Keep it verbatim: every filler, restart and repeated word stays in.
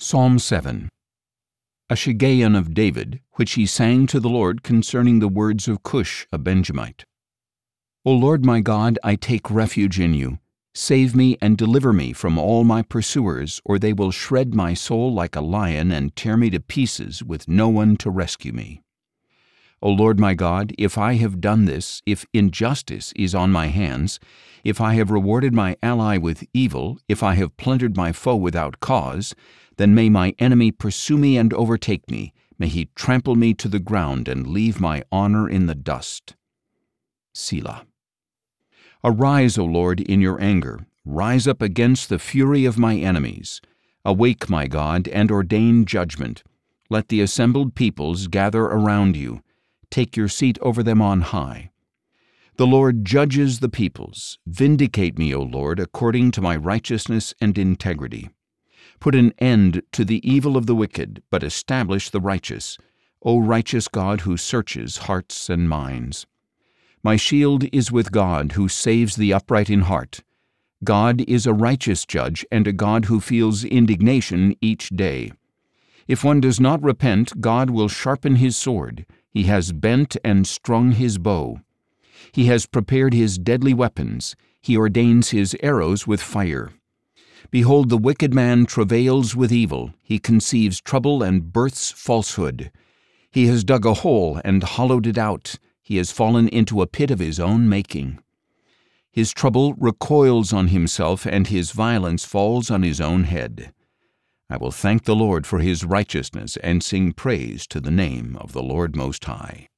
Psalm seven. A Shiggaion of David, which he sang to the Lord concerning the words of Cush, a Benjamite. O Lord my God, I take refuge in you. Save me and deliver me from all my pursuers, or they will shred my soul like a lion and tear me to pieces with no one to rescue me. O Lord my God, if I have done this, if injustice is on my hands, if I have rewarded my ally with evil, if I have plundered my foe without cause, then may my enemy pursue me and overtake me. May he trample me to the ground and leave my honor in the dust. Selah. Arise, O Lord, in your anger. Rise up against the fury of my enemies. Awake, my God, and ordain judgment. Let the assembled peoples gather around you. Take your seat over them on high. The Lord judges the peoples. Vindicate me, O Lord, according to my righteousness and integrity. Put an end to the evil of the wicked, but establish the righteous, O righteous God who searches hearts and minds. My shield is with God, who saves the upright in heart. God is a righteous judge and a God who feels indignation each day. If one does not repent, God will sharpen his sword. He has bent and strung his bow. He has prepared his deadly weapons. He ordains his arrows with fire. Behold, the wicked man travails with evil. He conceives trouble and births falsehood. He has dug a hole and hollowed it out. He has fallen into a pit of his own making. His trouble recoils on himself, and his violence falls on his own head. I will thank the Lord for his righteousness and sing praise to the name of the Lord Most High.